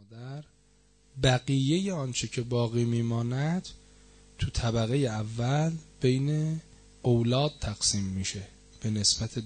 مادر، بقیه آنچه که باقی میماند تو طبقه اول بین اولاد تقسیم میشه به نسبت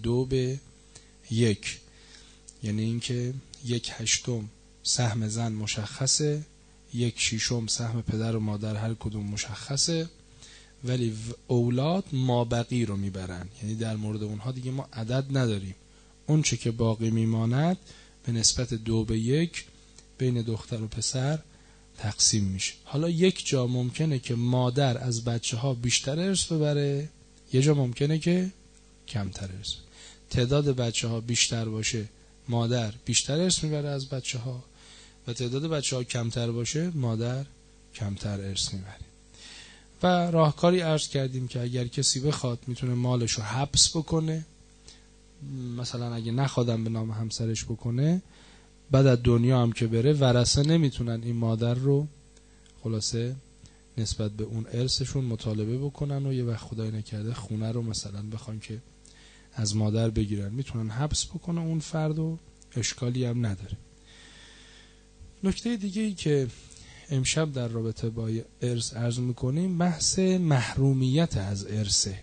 2:1. یعنی اینکه 1/8 سهم زن مشخصه، 1/6 سهم پدر و مادر هر کدوم مشخصه، ولی اولاد مابقی رو میبرن. یعنی در مورد اونها دیگه ما عدد نداریم، اون چه که باقی میماند به نسبت 2:1 بین دختر و پسر تقسیم میشه. حالا یک جا ممکنه که مادر از بچه ها بیشتر ارث ببره، یه جا ممکنه که کمتر ارث. تعداد بچه ها بیشتر باشه مادر بیشتر ارث میبره از بچه ها، و تعداد بچه ها کمتر باشه مادر کمتر ارث میبره. و راهکاری عرض کردیم که اگر کسی بخواد میتونه مالش رو حبس بکنه، مثلا اگه نخوادم به نام همسرش بکنه، بعد از دنیا هم که بره ورثه نمیتونن این مادر رو خلاصه نسبت به اون ارثشون مطالبه بکنن و یه وقت خدای نکرده خونه رو مثلا بخوان که از مادر بگیرن، میتونن حبس بکنه اون فرد و اشکالی هم نداره. نکته دیگه ای که امشب در رابطه با ارث عرض میکنیم بحث محرومیت از ارثه.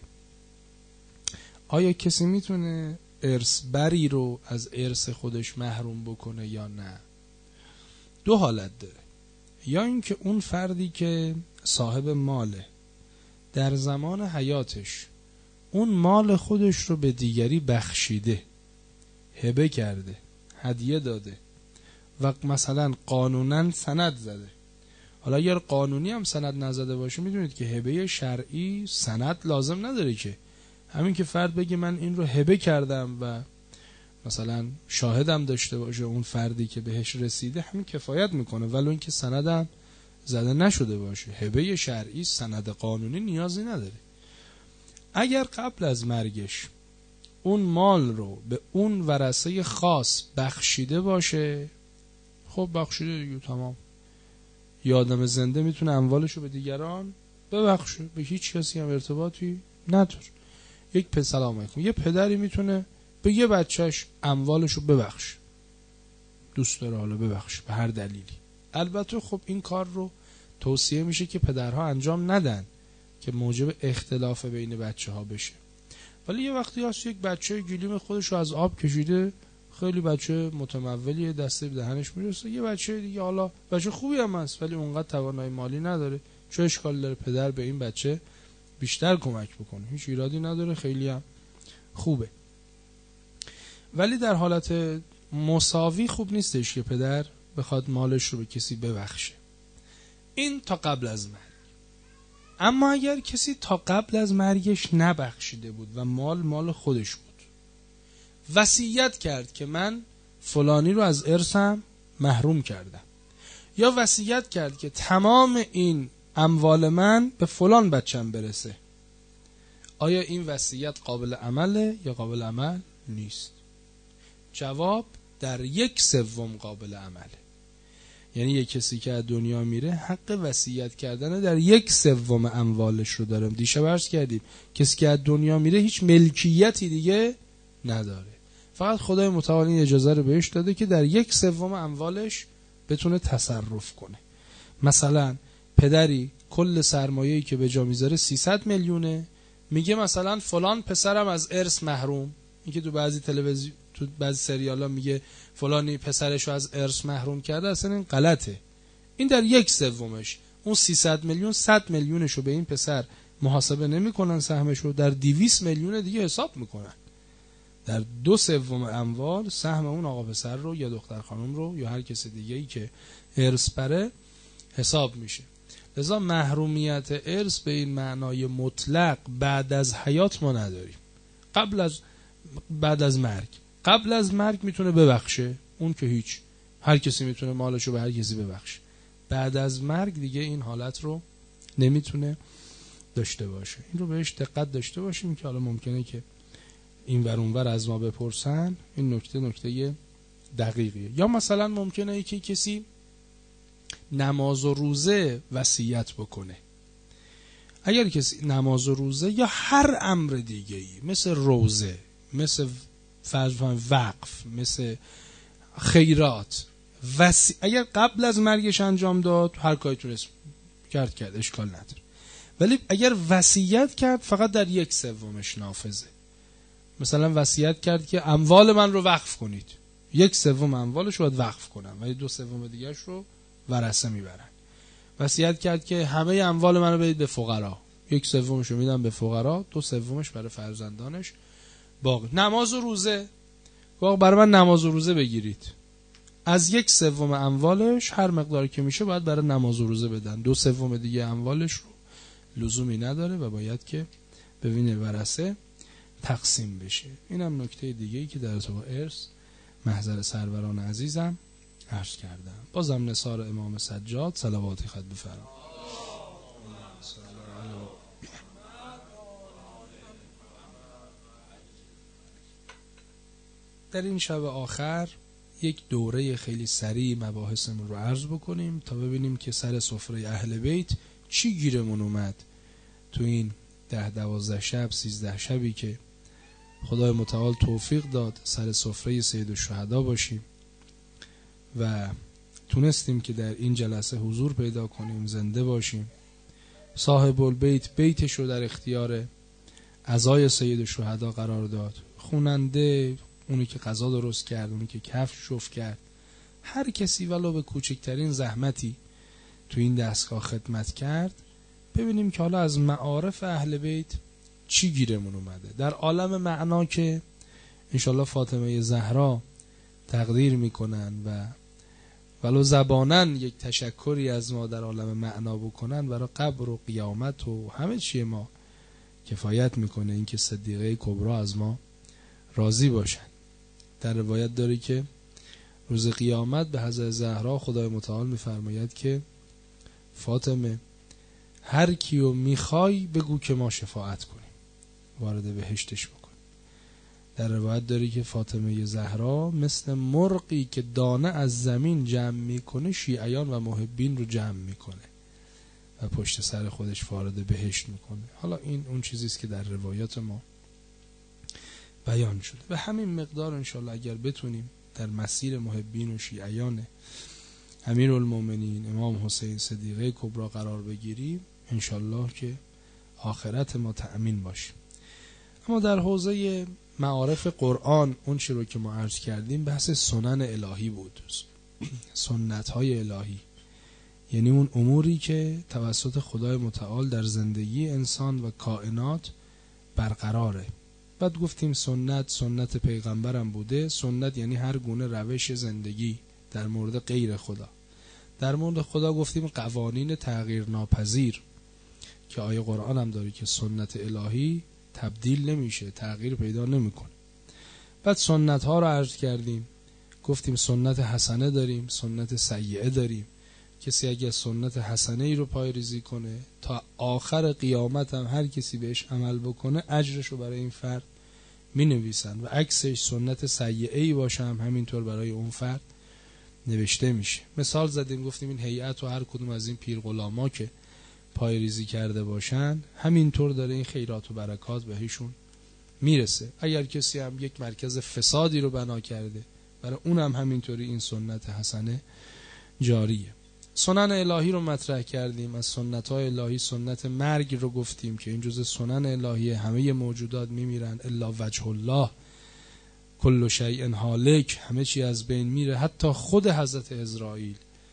آیا کسی میتونه ارث بری رو از ارث خودش محروم بکنه یا نه؟ دو حالت داره. یا اینکه اون فردی که صاحب ماله در زمان حیاتش اون مال خودش رو به دیگری بخشیده، هبه کرده، هدیه داده و مثلا قانونا سند زده. حالا اگر قانونی هم سند نزده باشه، میدونید که هبه شرعی سند لازم نداره، که همین که فرد بگه من این رو هبه کردم و مثلا شاهدم داشته باشه اون فردی که بهش رسیده، همین کفایت میکنه، ولو اینکه سندم زده نشده باشه. هبه شرعی سند قانونی نیازی نداره. اگر قبل از مرگش اون مال رو به اون ورثه خاص بخشیده باشه، خب بخشیده دیگه، تمام. یه آدم زنده میتونه اموالش رو به دیگران ببخشه، به هیچ کسی هم ارتباطی نداره. یک سلام علیکم، یه پدری میتونه به یه بچهش اموالش رو ببخشه، دوست داره حالا ببخشه به هر دلیلی. البته خب این کار رو توصیه میشه که پدرها انجام ندن که موجب اختلاف بین بچه ها بشه. ولی یه وقتی هست یک بچه گلیم خودش رو از آب کشیده، خیلی بچه متمولی، دسته به دهنش میرسه، یه بچه دیگه حالا بچه خوبی هم هست ولی اونقدر توانایی مالی نداره، چه اشکال داره پدر به این بچه بیشتر کمک بکنه؟ هیچ ایرادی نداره، خیلی هم خوبه. ولی در حالت مساوی خوب نیستش که پدر بخواد مالش رو به کسی ببخشه. این تا قبل از مرگ. اما اگر کسی تا قبل از مرگش نبخشیده بود و مال خودش بود، وصیت کرد که من فلانی رو از ارثم محروم کردم، یا وصیت کرد که تمام این اموال من به فلان بچم برسه، آیا این وصیت قابل عمله یا قابل عمل نیست؟ جواب در 1/3 قابل عمله. یعنی یک کسی که از دنیا میره حق وصیت کردن در 1/3 اموالش رو داره. دیشب عرض کردیم کسی که از دنیا میره هیچ ملکیتی دیگه نداره، فقط خدای متعال اجازه رو بهش داده که در 1/3 اموالش بتونه تصرف کنه. مثلا پدری کل سرمایه‌ای که به جا میذاره 300 میلیونه، میگه مثلا فلان پسرم از ارث محروم. این که تو بعضی تلویزیون تو بعضی سریالا میگه فلانی پسرشو از ارث محروم کرده، اصلا این غلطه. این در 1/3. اون 300 میلیون 100 میلیونشو به این پسر محاسبه نمیکنن سهمشو، در 200 میلیون دیگه حساب میکنن. در 2/3 اموال سهم اون آقا پسر رو یا دختر خانم رو یا هر کس دیگه‌ای که ارث بره حساب میشه. لذا محرومیت ارث به این معنای مطلق بعد از حیات ما نداریم. بعد از مرگ. قبل از مرگ میتونه ببخشه، اون که هیچ، هر کسی میتونه مالشو به هر کسی ببخشه. بعد از مرگ دیگه این حالت رو نمیتونه داشته باشه. این رو بهش دقت داشته باشیم که حالا ممکنه که این ور اون ور از ما بپرسن. این نکته دقیقیه. یا مثلا ممکنه که کسی نماز و روزه وصیت بکنه. اگر کسی نماز و روزه یا هر امر دیگه‌ای مثل روزه، مثل وقف، مثل خیرات، اگر قبل از مرگش انجام داد هر کاری تونست کرد اشکال نداره، ولی اگر وصیت کرد فقط در 1/3 نافذه. مثلا وصیت کرد که اموال من رو وقف کنید، 1/3 اموالش رو باید وقف کنن ولی 2/3 دیگرش رو ورثه میبرن. وصیت کرد که همه اموال من رو بدید به فقرا، 1/3 رو میدم به فقرا، 2/3 برای فرزندانش باقی. نماز و روزه، واقعا برای من نماز و روزه بگیرید، از 1/3 اموالش هر مقداری که میشه باید برای نماز و روزه بدن، 2/3 دیگه اموالش رو لزومی نداره و باید که به بین ورثه تقسیم بشه. اینم نکته دیگه‌ای که در ارتباط ارث محضر سروران عزیزم عرض کردم. بازم نثار امام سجاد صلواتی خط بفرمایید. در این شب آخر یک دوره خیلی سریع مباحثمون رو عرض بکنیم تا ببینیم که سر سفره اهل بیت چی گیرمون اومد تو این 10-12 شب 13 شبی که خدای متعال توفیق داد سر سفره سید الشهدا باشیم و تونستیم که در این جلسه حضور پیدا کنیم، زنده باشیم. صاحب البیت بیتش رو در اختیار عزای سید الشهدا قرار داد، خوننده، اونی که غذا درست کرد، اونی که کفش شف کرد، هر کسی ولو به کوچکترین زحمتی تو این دستگاه خدمت کرد. ببینیم که حالا از معارف اهل بیت چی گیرمون اومده در عالم معنا که انشالله فاطمه زهرا تقدیر میکنن و ولو زبانن یک تشکری از ما در عالم معنا بکنن، برای قبر و قیامت و همه چی ما کفایت میکنه اینکه صدیقه کبری از ما راضی باشن. در روایت داره که روز قیامت به حضرت زهرا خدای متعال میفرماید که فاطمه هر کیو میخوای بگو که ما شفاعت کنیم، وارد بهشتش بکن. در روایت داره که فاطمه زهرا مثل مرغی که دانه از زمین جمع میکنه شیعیان و محبین رو جمع میکنه و پشت سر خودش وارد بهشت میکنه. حالا این اون چیزیست که در روایات ما بیان شده. به همین مقدار انشالله اگر بتونیم در مسیر محبین و شیعیان امیرالمومنین امام حسین صدیقه کبری قرار بگیریم، انشالله که آخرت ما تأمین باشه. اما در حوزه معارف قرآن اون چی رو که ما عرض کردیم بحث سنن الهی بود، سنت های الهی، یعنی اون اموری که توسط خدای متعال در زندگی انسان و کائنات برقراره. بعد گفتیم سنت پیغمبرم بوده. سنت یعنی هر گونه روش زندگی در مورد غیر خدا. در مورد خدا گفتیم قوانین تغییر ناپذیر که آیه قرآن هم داره که سنت الهی تبدیل نمیشه، تغییر پیدا نمیکنه. بعد سنت ها رو عرض کردیم، گفتیم سنت حسنه داریم، سنت سیئه داریم. کسی اگر سنت حسنه ای رو پایه‌ریزی کنه تا آخر قیامت هم هر کسی بهش عمل بکنه اجرش رو برای این فرد می نویسن و عکسش سنت سیئه ای باشه هم همینطور برای اون فرد نوشته میشه. مثال زدیم گفتیم این هیئت و هر کدوم از این پیر غلاما که پایه‌ریزی کرده باشن همینطور داره این خیرات و برکات بهشون میرسه. اگر کسی هم یک مرکز فسادی رو بنا کرده برای اون هم همینطوری این سنت حسنه جاریه. سنن الهی رو مطرح کردیم. از سنت های الهی سنت مرگ رو گفتیم که این جزء سنن الهی، همه موجودات میمیرن الا وجه الله، کل شیء هالک، همه چی از بین میره حتی خود حضرت عزرائیل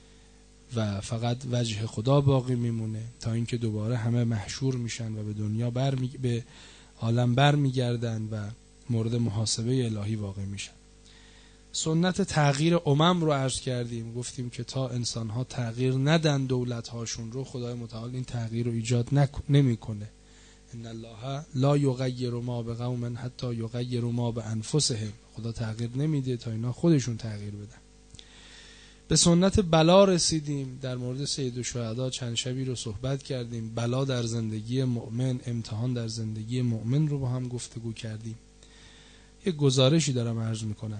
و فقط وجه خدا باقی میمونه تا اینکه دوباره همه محشور میشن و به دنیا به عالم برمیگردن و مورد محاسبه الهی واقع میشن. سنت تغییر امم رو عرض کردیم، گفتیم که تا انسان‌ها تغییر ندن دولت‌هاشون رو خدای متعال این تغییر رو ایجاد نمی‌کنه. ان الله لا یغیر ما بقوم حتی یغیروا ما بانفسهم. خدا تغییر نمیده تا اینا خودشون تغییر بدن. به سنت بلا رسیدیم. در مورد سید الشهدا چند شبی رو صحبت کردیم. بلا در زندگی مؤمن، امتحان در زندگی مؤمن رو با هم گفتگو کردیم. یک گزارشی دارم عرض میکنم.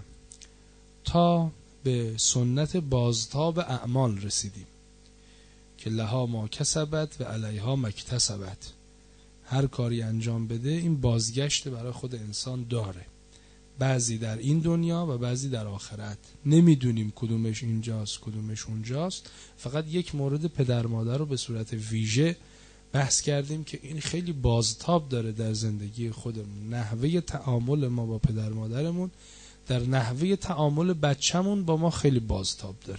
تا به سنت بازتاب اعمال رسیدیم که لها ما کسبت و علیها ما اکتسبت. هر کاری انجام بده این بازگشت برای خود انسان داره. بعضی در این دنیا و بعضی در آخرت. نمیدونیم کدومش اینجاست کدومش اونجاست. فقط یک مورد پدر مادر رو به صورت ویژه بحث کردیم که این خیلی بازتاب داره در زندگی خودمون. نحوه تعامل ما با پدر مادرمون در نحوه تعامل بچه‌مون با ما خیلی بازتاب داره.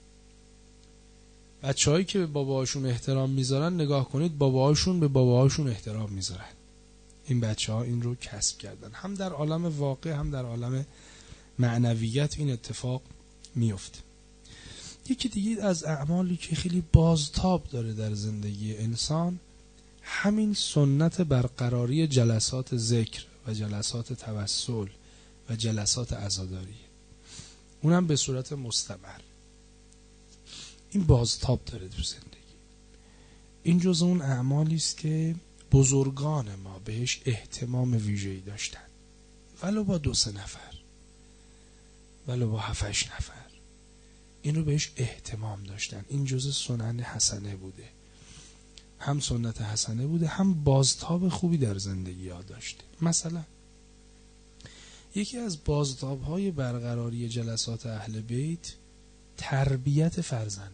بچه‌هایی که به باباهاشون احترام میذارن، نگاه کنید باباهاشون به باباهاشون احترام میذارن. این بچه‌ها این رو کسب کردن. هم در عالم واقع هم در عالم معنویت این اتفاق میفته. یکی دیگه از اعمالی که خیلی بازتاب داره در زندگی انسان، همین سنت برقراری جلسات ذکر و جلسات توسل و جلسات عزاداری، اونم به صورت مستمر. این بازتاب داره تو زندگی. این جزء اون اعمالی است که بزرگان ما بهش اهتمام ویژه‌ای داشتن، ولو با 2-3 نفر، ولو با 7-8 نفر، این رو بهش اهتمام داشتن. این جزء سنن حسنه بوده، هم سنت حسنه بوده، هم بازتاب خوبی در زندگی ها داشته. مثلا یکی از بازتاب‌های برقراری جلسات اهل بیت تربیت فرزنده.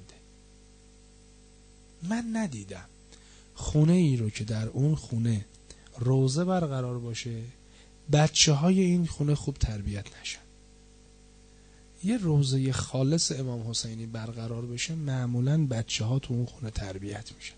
من ندیدم خونه ای رو که در اون خونه روزه برقرار باشه بچه های این خونه خوب تربیت نشن. یه روزه خالص امام حسینی برقرار بشه معمولاً بچه ها تو اون خونه تربیت میشن.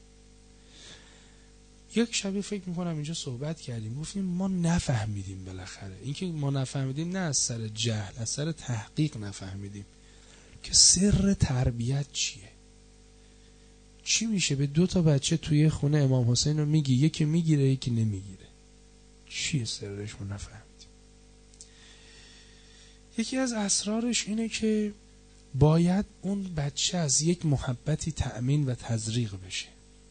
یک شبیه فکر میکنم اینجا صحبت کردیم، گفتیم ما نفهمیدیم. بالاخره اینکه ما نفهمیدیم نه از سر جهل، از سر تحقیق نفهمیدیم که سر تربیت چیه. چی میشه به 2 تا بچه توی خونه امام حسین رو میگی، یکی میگیره یکی نمیگیره؟ چیه سرش؟ ما نفهمیدیم. یکی از اسرارش اینه که باید اون بچه از یک محبتی تأمین و تزریق بشه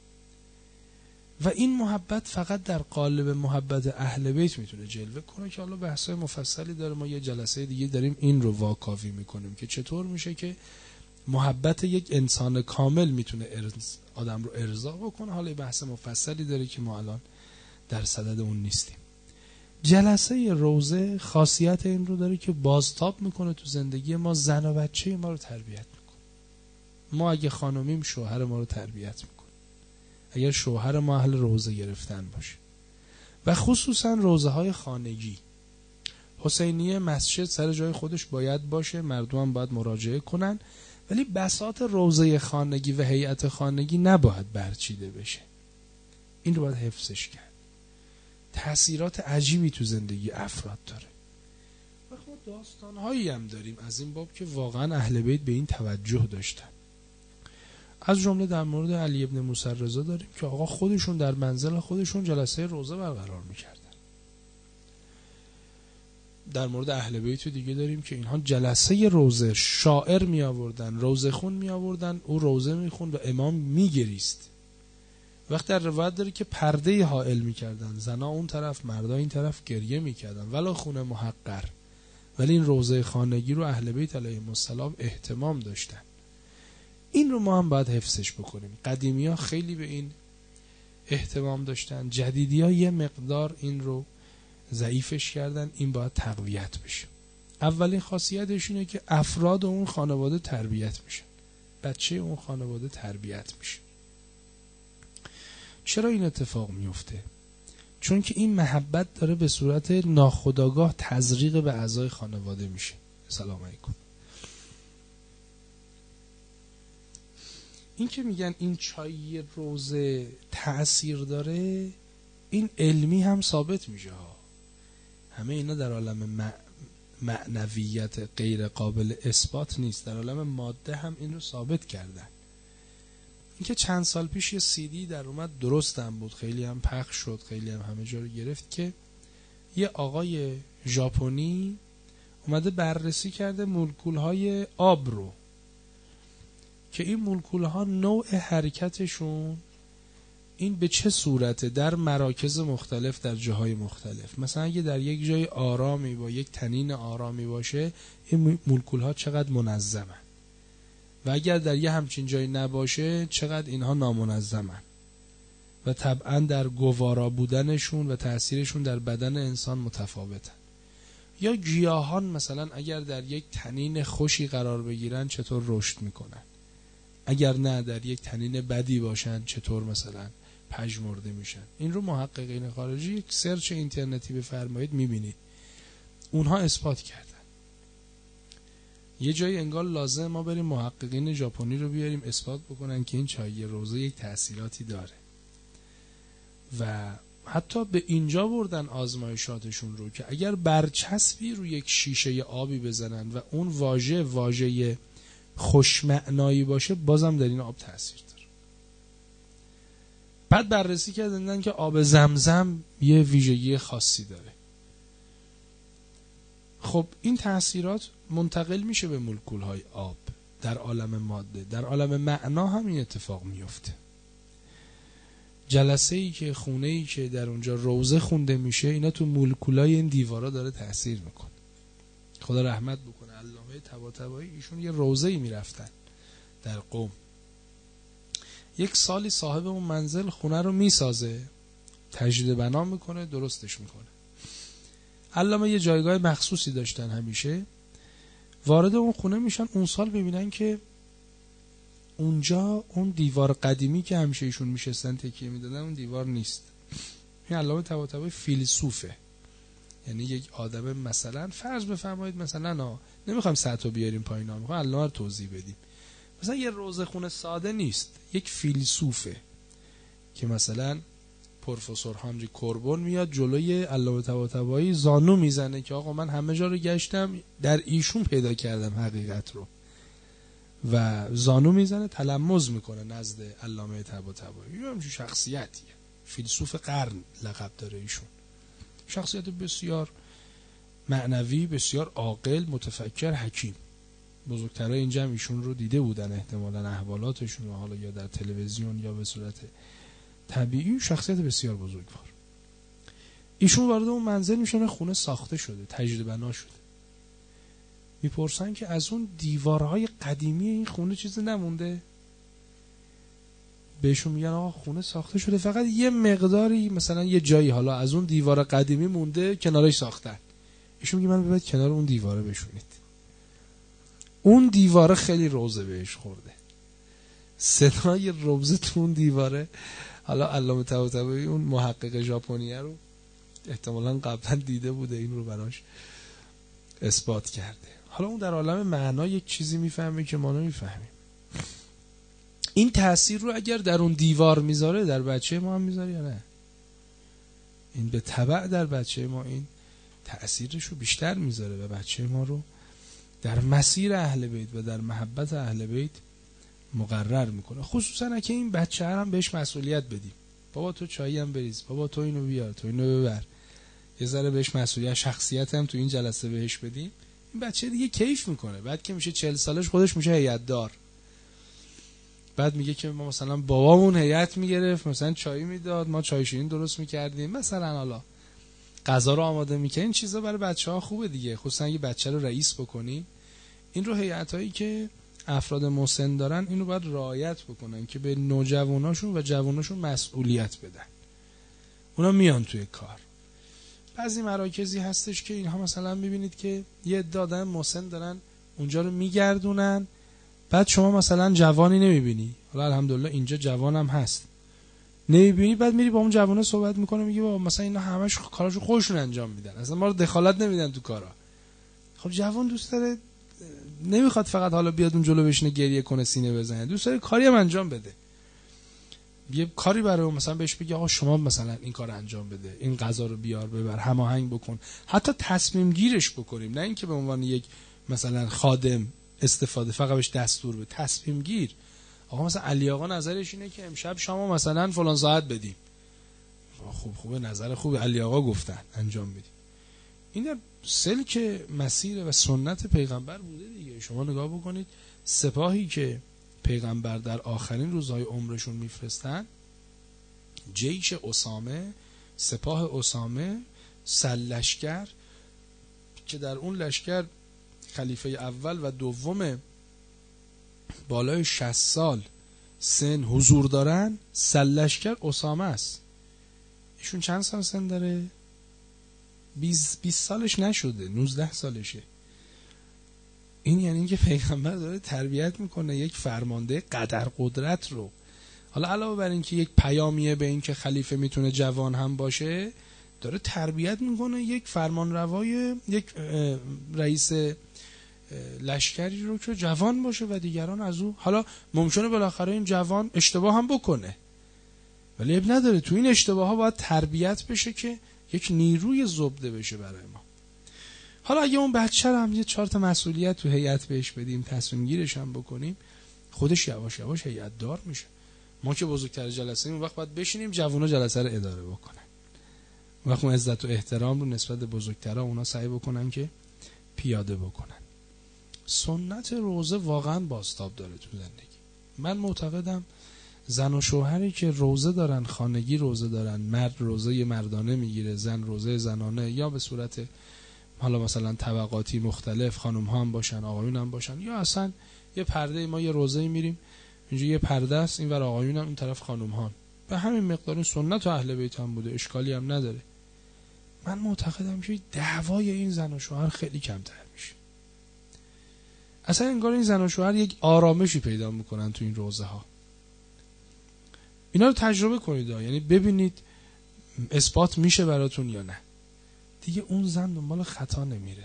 و این محبت فقط در قالب محبت اهل بیت میتونه جلوه کنه، که حالا بحثای مفصلی داره. ما یه جلسه دیگه داریم این رو واکاوی میکنیم که چطور میشه که محبت یک انسان کامل میتونه آدم رو ارضا بکنه. حالا بحث مفصلی داره که ما الان در صدد اون نیستیم. جلسه روزه خاصیت این رو داره که بازتاب میکنه تو زندگی ما، زن و بچه ما رو تربیت میکنه. ما اگه خانومیم شوهر ما رو تربیت میکنه، اگر شوهر ما اهل روزه گرفتن باشه. و خصوصا روزه های خانگی. حسینیه مسجد سر جای خودش باید باشه، مردم هم باید مراجعه کنن، ولی بساط روزه خانگی و هیئت خانگی نباید برچیده بشه. این رو باید حفظش کرد. تأثیرات عجیبی تو زندگی افراد داره. و خب داستان‌هایی هم داریم از این باب که واقعا اهل بیت به این توجه داشتن. از جمله در مورد علی ابن موسی رضا داریم که آقا خودشون در منزل خودشون جلسه روزه برقرار میکردن. در مورد اهل بیت دیگه داریم که اینها جلسه روزه، شاعر می آوردن، روزه خون می آوردن، او روزه می خوند و امام می گریست. وقت در روایت داره که پرده حائل می کردن، زنا اون طرف مردا این طرف گریه می کردن، ولی خونه محقر. ولی این روزه خانگی رو اهل بیت علیهم السلام اهتمام داشتن. این رو ما هم باید حفظش بکنیم. قدیمی ها خیلی به این اهتمام داشتن، جدیدی ها یه مقدار این رو ضعیفش کردن. این باید تقویت بشه. اولین خاصیتش اینه که افراد اون خانواده تربیت میشن، بچه اون خانواده تربیت میشه. چرا این اتفاق میفته؟ چون که این محبت داره به صورت ناخودآگاه تزریق به اعضای خانواده میشه. سلام علیکم. این که میگن این چای روزه تأثیر داره، این علمی هم ثابت میشه ها. همه اینا در عالم معنویت غیر قابل اثبات نیست، در عالم ماده هم این رو ثابت کردن. این که چند سال پیش یه CD در اومد، درستم بود، خیلی هم پخش شد، خیلی هم همه جا رو گرفت، که یه آقای ژاپنی اومده بررسی کرده مولکول‌های آب رو، که این مولکول‌ها نوع حرکتشون این به چه صورته در مراکز مختلف در جاهای مختلف. مثلا اگه در یک جای آرامی با یک تنین آرامی باشه، این مولکول‌ها چقدر منظمن، و اگر در یه همچین جایی نباشه چقدر اینها نامنظمن، و طبعا در گوارا بودنشون و تأثیرشون در بدن انسان متفاوتن. یا گیاهان مثلا اگر در یک تنین خوشی قرار بگیرن چطور رشد میکنن، اگر نه در یک تنین بدی باشن چطور مثلا پژمرده میشن. این رو محققین خارجی یک سرچ اینترنتی بفرمایید میبینید اونها اثبات کردن. یه جایی انگار لازم ما بریم محققین ژاپنی رو بیاریم اثبات بکنن که این چای روزه یک تأثیراتی داره. و حتی به اینجا بردن آزمایشاتشون رو که اگر برچسبی رو یک شیشه آبی بزنن و اون واژه خوشمعنایی باشه بازم در این آب تأثیر داره. بعد بررسی کردن که آب زمزم یه ویژگی خاصی داره. خب این تأثیرات منتقل میشه به مولکول‌های آب در عالم ماده. در عالم معنا هم این اتفاق میفته. جلسه‌ای که خونه‌ای که در اونجا روزه خونده میشه اینا تو مولکولای این دیوارا داره تأثیر میکنه. خدا رحمت بکنه علامه طباطبایی، ایشون یه روزه‌ای میرفتن در قم. یک سالی صاحب اون منزل خونه رو میسازه، تجدید بنا میکنه، درستش میکنه. علامه یه جایگاه مخصوصی داشتن، همیشه وارد اون خونه میشن، اون سال ببینن که اونجا اون دیوار قدیمی که همیشه ایشون میشستن تکیه میدادن اون دیوار نیست. این علامه طباطبایی فیلسوفه، یعنی یک آدم مثلا فرض بفرمایید مثلا نمیخوایم سطح بیاریم پایین، میخوایم علامه رو توضیح بدیم، مثلا یه روزه خونه ساده نیست، یک فیلسوفه که مثلا پروفسور هانری کوربون میاد جلوی علامه طباطبایی زانو میزنه که آقا من همه جا رو گشتم در ایشون پیدا کردم حقیقت رو، و زانو میزنه تلمذ میکنه نزد علامه طباطبایی. این همچین شخصیتیه، فیلسوف قرن لقب داره ایشون، شخصیت بسیار معنوی، بسیار عاقل، متفکر، حکیم. بزرگترای این جمع ایشون رو دیده بودن احتمالاً احوالاتشون، حالا یا در تلویزیون یا به صورت طبیعی. شخصیت بسیار بزرگوار. ایشون وارد اون منزل میشن، خونه ساخته شده، تجدید بنا شده. میپرسن که از اون دیوارهای قدیمی این خونه چیزی نمونده؟ بهشون میگن آقا خونه ساخته شده، فقط یه مقداری مثلا یه جایی حالا از اون دیوار قدیمی مونده کنارش ساختن. ایشون میگه من ببرید کنار اون دیواره بشونید. اون دیواره خیلی روزه بهش خورده، صدای روزه تو اون دیواره. حالا علامه طباطبایی اون محقق ژاپنیه رو احتمالاً قبلا دیده بوده، این رو براش اثبات کرده. حالا اون در عالم معنا یک چیزی میفهمه که ما نمیفهمیم. این تأثیر رو اگر در اون دیوار میذاره در بچه ما هم میذاره یا نه؟ این به تبع در بچه ما این تأثیرش رو بیشتر میذاره و بچه ما رو در مسیر اهل بیت و در محبت اهل بیت مقرر میکنه. خصوصا اگه این بچه هم بهش مسئولیت بدیم، بابا تو چایی هم بریز، بابا تو اینو بیار، تو اینو ببر، یه ذره بهش مسئولیت شخصیت هم تو این جلسه بهش بدیم، این بچه دیگه کیف میکنه. بعد که میشه 40 سالش خودش میشه هیئت دار، بعد میگه که ما مثلا بابامون هیئت میگرفت، مثلا چای میداد، ما چای شیرین درست میکردیم، مثلا حالا غذا رو آماده میکنه. این چیزا برای بچه‌ها خوبه دیگه، خصوصا اگه بچه رو رئیس بکنی. این رو هیئتایی که افراد مسن دارن اینو باید رعایت بکنن که به نوجواناشون و جواناشون مسئولیت بدن. اونا میان توی کار. بعضی مراکزی هستش که اینها مثلا میبینید که یه عده آدم مسن دارن اونجا رو میگردونن، بعد شما مثلا جوانی نمیبینی، حالا الحمدلله اینجا جوانم هست، نمیبینی، بعد میری با اون جوانه صحبت میکنه، میگی بابا مثلا اینا همش کاراشو خودشون انجام میدن، اصلا ما رو دخالت نمیدن تو کارا. خب جوان دوست داره، نمیخواد فقط حالا بیاد اون جلو بشینه گریه کنه سینه بزنه، دوست داره کاری هم انجام بده. یه کاری برای اون مثلا بهش بگی آقا شما مثلا این کار انجام بده، این غذا رو بیار ببر، هماهنگ بکن، حتی تصمیم گیرش بکنیم، نه اینکه به عنوان یک مثلا خادم استفاده، فقط بهش دستور به تصمیم گیر. آقا مثلا علی آقا نظرش اینه که امشب شما مثلا فلان ساعت بدیم. خوبه، نظر خوبه، علی آقا گفتن انجام بدیم. این در سلک مسیر و سنت پیغمبر بوده دیگه. شما نگاه بکنید سپاهی که پیغمبر در آخرین روزهای عمرشون میفرستن، جیش اسامه، سپاه اسامه، سرلشکر که در اون لشکر خلیفه اول و دوم بالای 60 سال سن حضور دارن، سرلشکر اسامه است. ایشون چند سال سن داره؟ 20 سالش نشده، 19 سالشه. این یعنی که پیغمبر داره تربیت میکنه یک فرمانده قدر قدرت رو. حالا علاوه بر این که یک پیامیه به این که خلیفه میتونه جوان هم باشه، داره تربیت میکنه یک فرمانروای، یک رئیس لشکری رو که جوان باشه و دیگران از او. حالا ممکنه بالاخره این جوان اشتباه هم بکنه، ولی اب نداره، تو این اشتباه ها باید تربیت بشه که یک نیروی زبده بشه برای ما. حالا اگه اون بچه هم یه 4 تا مسئولیت تو هیئت بهش بدیم، تصمیم گیرش هم بکنیم، خودش یواش یواش هیئت دار میشه. ما که بزرگتر جلسه اون وقت باید بشینیم جوونا جلسه رو اداره بکنن. اون وقت عزت و احترام رو نسبت به بزرگترها اونا سعی بکنن که پیاده بکنن. سنت روزه واقعا بازتاب داره تو زندگی. من معتقدم زن و شوهری که روزه دارن، خانگی روزه دارن، مرد روزه مردانه میگیره، زن روزه زنانه، یا به صورت حالا مثلا طبقاتی مختلف، خانم ها هم باشن آقایون هم باشن، یا اصلا یه پرده، ما یه روزه میریم اینجا یه پرده است، این ور آقایون هم این طرف خانم ها، به همین مقدار سنت و اهل بیت هم بوده، اشکالی هم نداره. من معتقدم که دعوای این زن و شوهر خیلی کمتر میشه. اصلا انگار این زن و شوهر یک آرامشی پیدا میکنن تو این روزه ها. اینا رو تجربه کنید، یعنی ببینید اثبات میشه براتون یا نه. دیگه اون زن دنبال خطا نمیره.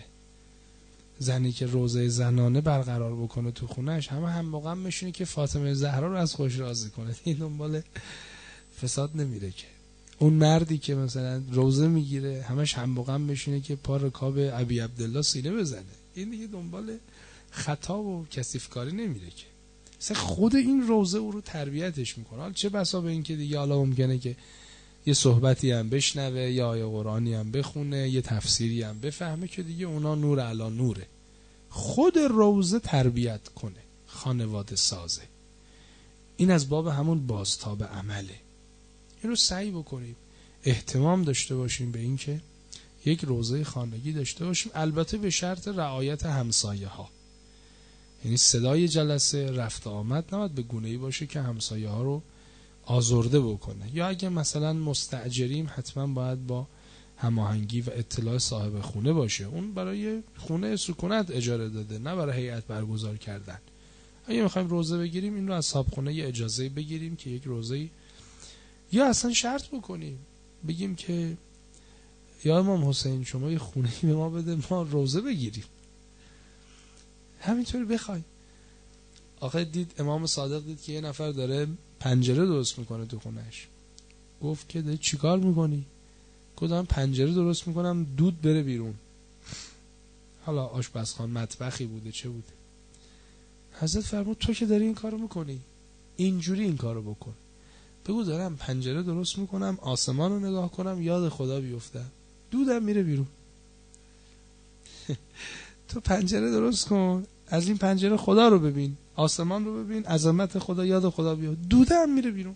زنی که روزه زنانه برقرار بکنه تو خونهش، هم موقع میشونه که فاطمه زهرا رو از خوش راضی کنه، این دنبال فساد نمیره. که اون مردی که مثلا روزه میگیره همش هم موقع میشونه که پا رکاب ابی عبدالله سینه بزنه، این دیگه دنبال خطا و کثیفکاری نمیره. که مثلا خود این روزه او رو تربیتش میکنه. حالا چه بسا به این که دیگه حالا ممکنه که یه صحبتی هم بشنوه، یا آیه قرآنی هم بخونه، یه تفسیری هم بفهمه، که دیگه اونا نور علی نوره. خود روزه تربیت کنه، خانواده سازه. این از باب همون بازتاب عمله. این رو سعی بکنیم، اهتمام داشته باشیم به این که یک روزه خانگی داشته باشیم، البته به شرط رعایت همسایه ها. یعنی صدای جلسه، رفت آمد نباید به گونه‌ای باشه که همسایه ها رو آزرده بکنه. یا اگه مثلا مستاجریم حتما باید با هماهنگی و اطلاع صاحب خونه باشه، اون برای خونه سکونت اجاره داده، نه برای هیئت برگزار کردن. اگه میخوایم روزه بگیریم این رو از صاحب خونه یه اجازه بگیریم که یک روزه، یا اصلا شرط بکنیم بگیم که یا امام حسین شما یه خونه‌ای به ما بده ما روزه بگیریم، همینطوری بخوای. آخه دید امام صادق دید که یه نفر داره پنجره درست میکنه تو خونهش، گفت که داری چیکار میکنی؟ گفت دارم پنجره درست میکنم دود بره بیرون. حالا آشپزخان مطبخی بوده چه بوده. حضرت فرمود تو که داری این کارو میکنی اینجوری این کارو بکن، بگو دارم پنجره درست میکنم آسمان رو نگاه کنم یاد خدا بیفتم دودم میره بیرون. تو پنجره درست کن، از این پنجره خدا رو ببین، آسمان رو ببین، عظمت خدا، یاد خدا بیاد، دودم میره بیرون.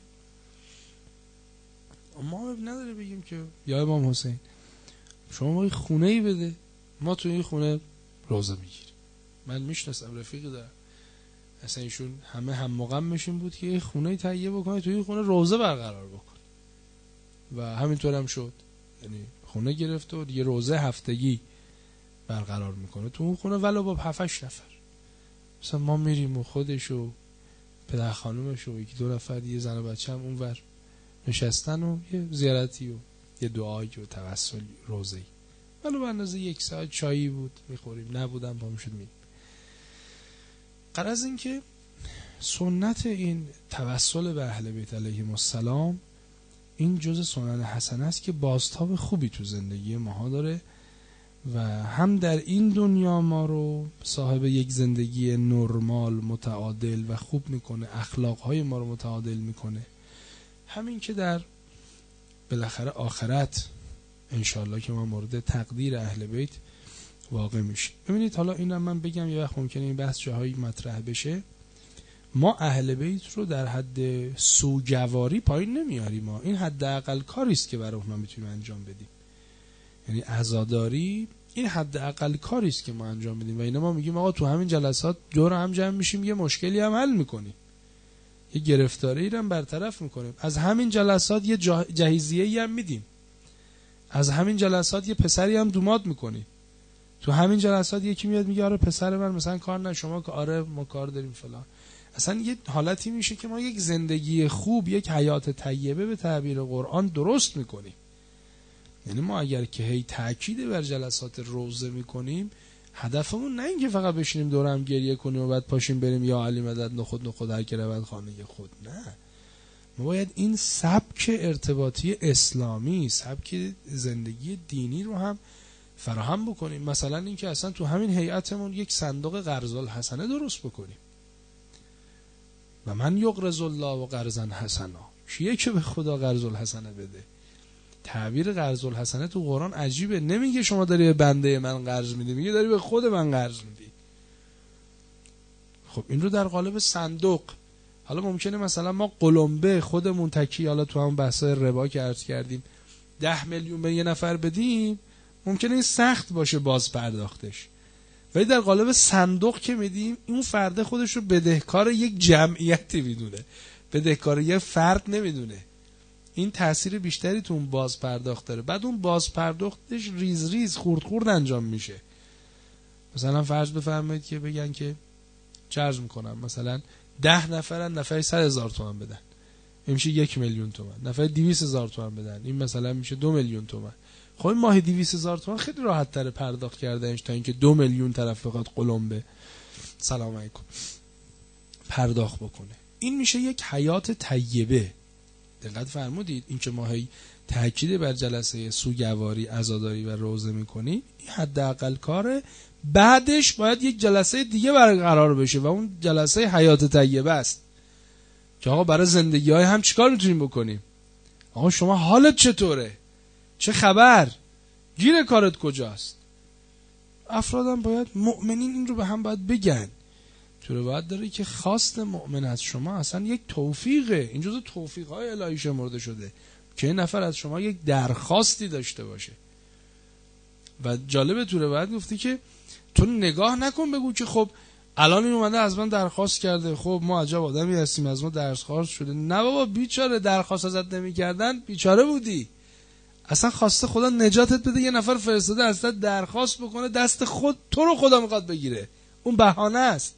ما نداره بگیم که یا امام حسین شما ما خونه ای بده ما تو این خونه روزه میگیریم. من میشناسم رفیقی دارم اصلا ایشون همه هم مقامشون بود که یه خونه تهیه بکنه تو این خونه روزه برقرار بکنه و همینطور هم شد. یعنی خونه گرفت و یه روزه هفتگی برقرار میکنه تو اون خونه ولو با 7-8 نفر. مثلا ما میریم و خودش و پدر خانومش و 1-2 نفر یه زن و بچه هم اونور نشستن و یه زیارتی و یه دعایی و توسل روزه‌ای ولو به اندازه 1 ساعت چایی بود میخوریم، نبودم با میشد میریم. غرض این که سنت این توسل به اهل بیت علیهم السلام این جزء سنن حسنه است که بازتاب خوبی تو زندگی ماها داره و هم در این دنیا ما رو صاحب یک زندگی نرمال متعادل و خوب میکنه، اخلاقهای ما رو متعادل میکنه، همین که در بالاخره آخرت انشالله که ما مورد تقدیر اهل بیت واقع میشه. ببینید حالا اینم من بگم یه وقت ممکنه این بحث جاهایی مطرح بشه، ما اهل بیت رو در حد سوگواری پایین نمیاریم، ما این حداقل کاری است که برای ما میتونیم انجام بدیم. یعنی عزاداری این حداقل کاری است که ما انجام بدیم و اینا ما میگیم آقا تو همین جلسات دور هم جمع میشیم یه مشکلی هم حل میکنیم، یه گرفتاری رو هم برطرف میکنیم، از همین جلسات یه جهیزیه‌ای هم میدیم، از همین جلسات یه پسری هم دوماد میکنی. تو همین جلسات یکی میاد میگه آره پسر من مثلا کار نه، شما که آره ما کار داریم فلان. اصلا یه حالتی میشه که ما یک زندگی خوب، یک حیات طیبه به تعبیر قرآن درست میکنیم. یعنی ما اگر که هی تاکید بر جلسات روزه میکنیم، هدفمون نه اینکه فقط بشینیم دور هم گریه کنیم و بعد پاشیم بریم یا علی مدد نخود هر کی رود خانه خود. نه، ما باید این سبک ارتباطی اسلامی، سبک زندگی دینی رو هم فراهم بکنیم. مثلا اینکه اصلا تو همین هیئتمون یک صندوق قرض الحسنه درست بکنیم. و من یقرض الله و قرضا حسنا، کیه که به خدا قرض الحسنه بده؟ تعبیر قرض الحسنه تو قرآن عجیبه. نمیگه شما داری به بنده من قرض میدی، میگه داری به خود من قرض میدی. خب این رو در قالب صندوق، حالا ممکنه مثلا ما قلمبه خودمون تکی، حالا تو هم بحثای ربا که عرض کردیم 10 میلیون به یه نفر بدیم، ممکنه این سخت باشه باز پرداختش، ولی در قالب صندوق که میدیم اون فرد خودش رو بدهکار یک جمعیتی میدونه، بدهکار یک فرد نمیدونه. این تأثیر بیشتری تو اون باز پرداخت داره. بعد اون باز پرداختش ریز ریز خورد انجام میشه. مثلا فرض بفرمایید که بگن که چارج میکنم مثلا 10 نفرن، نفری 100,000 تومان بدن، این میشه 1 میلیون تومان. نفری 200,000 تومان بدن، این مثلا میشه 2 میلیون تومان. خب ماهی 200,000 تومان خیلی راحت تر پرداخت کردنش تا اینکه 2 میلیون طرف بخواد قلمبه سلام علیکم پرداخت بکنه. این میشه یک حیات طیبه. دقت فرمودید این که ما هی تاکید بر جلسه سوگواری، عزاداری و روزه میکنیم، این حداقل کاره. بعدش باید یک جلسه دیگه برقرار بشه و اون جلسه حیات طیبه است که آقا برای زندگی های هم چیکار میتونیم بکنیم. آقا شما حالت چطوره؟ چه خبر؟ گیر کارت کجاست؟ افرادم باید، مؤمنین این رو به هم باید بگن. تو روایت داره که خواست مؤمن از شما اصلا یک توفیقه. این جزو توفیق‌های الهی شمرده شده که این نفر از شما یک درخواستی داشته باشه. و جالبه تو روایت گفتی که تو نگاه نکن بگو که خب الان این اومده از من درخواست کرده، خب ما عجب آدمی هستیم از ما درخواست شده. نه بابا بیچاره، درخواست ازت نمی‌کردن بیچاره بودی. اصلا خواسته خدا نجاتت بده، یه نفر فرستاده ازت درخواست بکنه، دست خود تو رو خدا میخواد بگیره. اون بهانه است.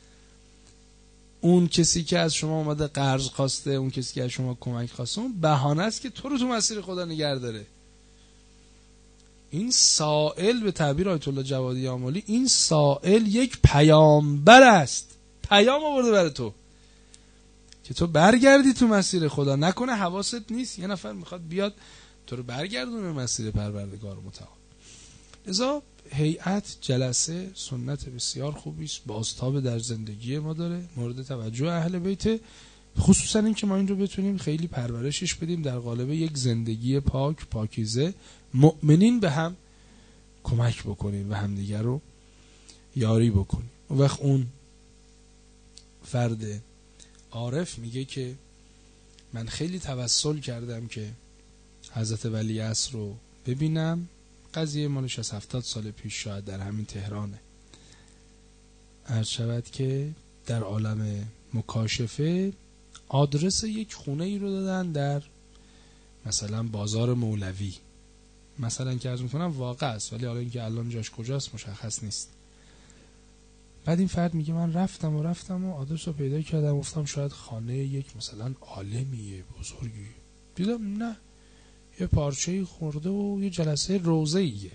اون کسی که از شما اومده قرض خواسته، اون کسی که از شما کمک خواسته، اون بهانه است که تو رو تو مسیر خدا نگه داره. این سائل به تعبیر آیت الله جوادی آملی، این سائل یک پیامبر است، پیام آورده برای تو که تو برگردی تو مسیر خدا. نکنه حواست نیست یه نفر میخواد بیاد تو رو برگردونه مسیر پروردگار متعال. لذا هیئت، جلسه سنت بسیار خوبی است، بازتاب در زندگی ما داره، مورد توجه اهل بیت، خصوصا این که ما این رو بتونیم خیلی پرورشش بدیم در قالب یک زندگی پاک، پاکیزه، مؤمنین به هم کمک بکنیم و همدیگر رو یاری بکنیم. و وقت اون فرد عارف میگه که من خیلی توسل کردم که حضرت ولیعصر رو ببینم. قضیه مالش از 70 سال پیش شاید در همین تهرانه. عرض شود که در عالم مکاشفه آدرس یک خونه ای رو دادن در مثلا بازار مولوی، مثلا که عرض میکنم واقع است، ولی حالا اینکه الان جاش کجاست مشخص نیست. بعد این فرد میگه من رفتم و آدرس رو پیدا کردم، گفتم شاید خانه یک مثلا عالمیه بزرگی، دیدم نه، یه پارچه‌ای خورده و یه جلسه روزه‌ایه.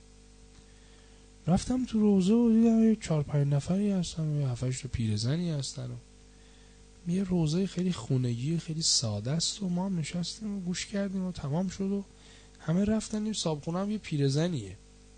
رفتم تو روزه و دیدم یه 4-5 نفری هستن، یه 7-8 تا پیرزنی هستن و یه روزه خیلی خونگی، خیلی ساده است و ما نشستیم و گوش کردیم و تمام شد و همه رفتن. این صاحبخونه هم یه پیرزنیه.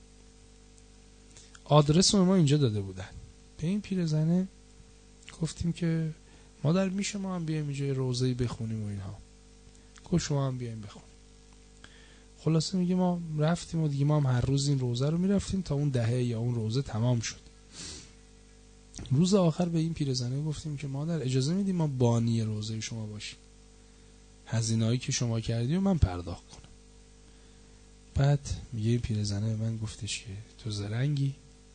آدرس رو ما اینجا داده بودن. به این پیرزنه گفتیم که مادر میشه ما هم بیایم اینجا روزه‌ای بخونیم و اینها. گفت شما هم بیایم بخونیم. خلاصه میگه ما رفتیم و دیگه ما هم هر روز این روزه رو میرفتیم تا اون دهه یا اون روزه تمام شد. روز آخر به این پیرزنه گفتیم که مادر اجازه میدیم ما بانی روزه شما باشیم، هزینه‌ای که شما کردی و من پرداخت کنم. بعد میگه این پیرزنه من گفتش که تو زرنگی،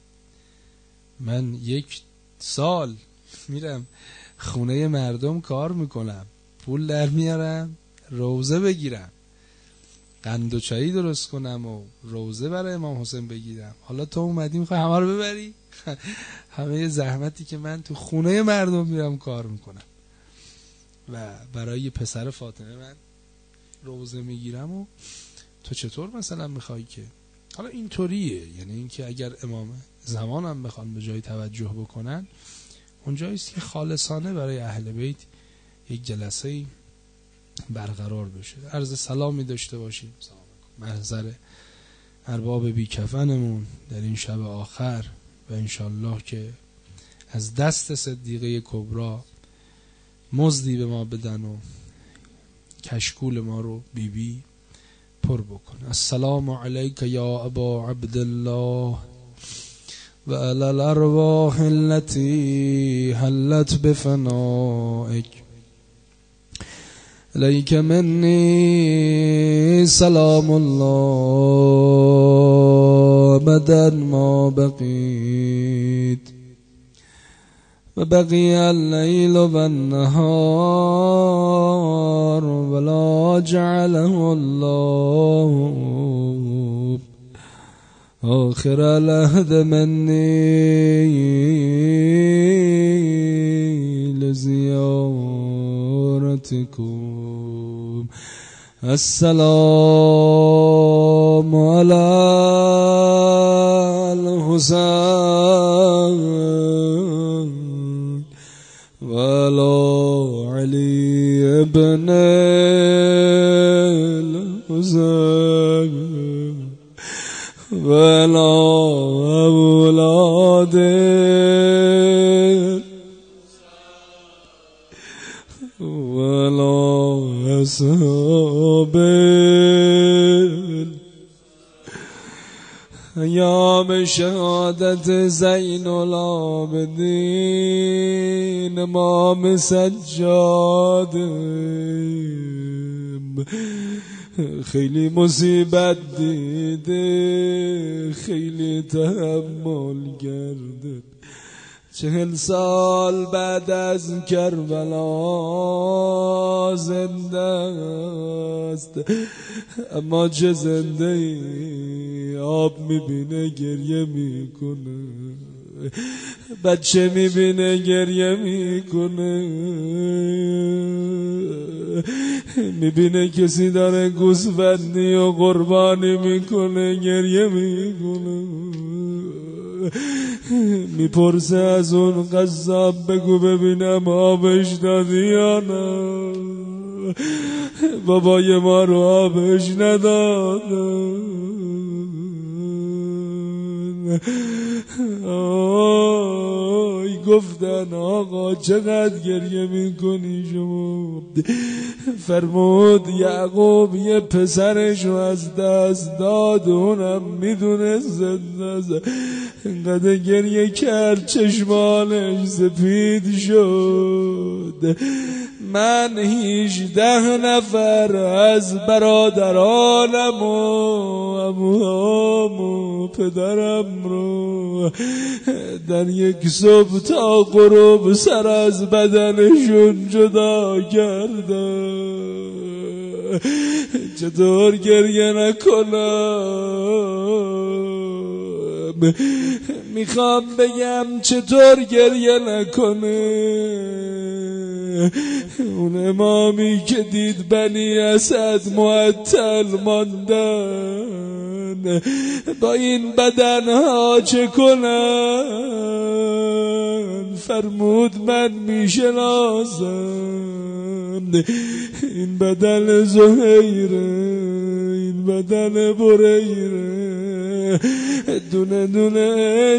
من 1 سال میرم خونه مردم کار میکنم، پول در میارم روزه بگیرم، قند و چایی درست کنم و روزه برای امام حسین بگیرم. حالا تو اومدی میخوای همه رو ببری؟ همه زحمتی که من تو خونه مردم میرم کار میکنم و برای پسر فاطمه من روزه میگیرم و تو چطور مثلا میخوای که حالا اینطوریه. یعنی اینکه اگر امام زمان هم بخوان به جای توجه بکنن، اونجاییست که خالصانه برای اهل بیت یک جلسه برقرار بشه، عرض سلامی داشته باشیم محضر ارباب بی کفنمون در این شب آخر و انشالله که از دست صدیقه کبرا مزدی به ما بدن و کشکول ما رو بی بی پر بکن. السلام علیک یا ابا عبدالله و علی الارواح التي حلت بفنائک الیک منی سلام الله ابدا ما بقیت و بقی اللیل و النهار ولا جعله الله آخر العهد منی لزیارتکم. السلام علی الحسین و علی علی ابن الحسین و علی اولاد و علی اصحاب ایام شهادت زین العابدین امام سجاد. خیلی مصیبت دیده، خیلی تحمل کرده، 40 سال بعد از کربلا زنده است، اما چه زنده ای. آب میبینه گریه میکنه، بچه میبینه گریه میکنه، میبینه کسی داره گوسفندی و قربانی میکنه گریه میکنه. میپرسه از اون قصاب بگو ببینم آبش دادی یا نه؟ بابای ما رو آبش ندادن. گفتن آقا چقدر گریه میکنی شما؟ فرمود یعقوب یه پسرش رو از دست داد، اونم میدونه زنده، اینقدر گریه کرد چشمانش سپید شد. من 18 نفر از برادرانم و عموام و پدرم رو در یک صبح تا غروب سر از بدنشون جدا کردم. چطور گریه نکنم؟ میخوام بگم چطور گریه نکنه؟ اون امامی که دید بنی اسد معطل ماندن، با این بدنها چه کنن؟ فرمود من میشناسم این بدن زهیره، این بدن بریره، دونه دونه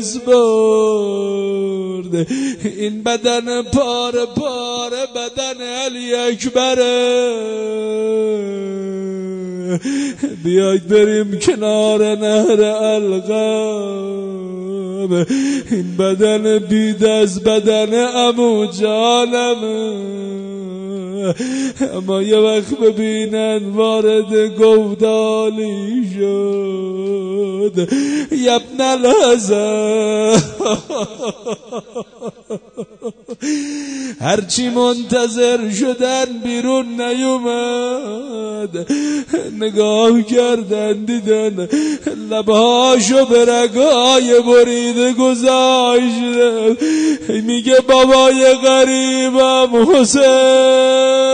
اسبرد، این بدن پاره پاره بدن علی اکبره. بیاید بریم کنار نهر القم، این بدن بید از بدن عمو جانمه. اما یه وقت ببینن وارد گودالی شد، یبن الحسن هرچی منتظر شدن بیرون نیومد. آمد، نگاه کردن دیدن لبهاشو به رگای بریده گذاشته. میگه بابای غریبم حسین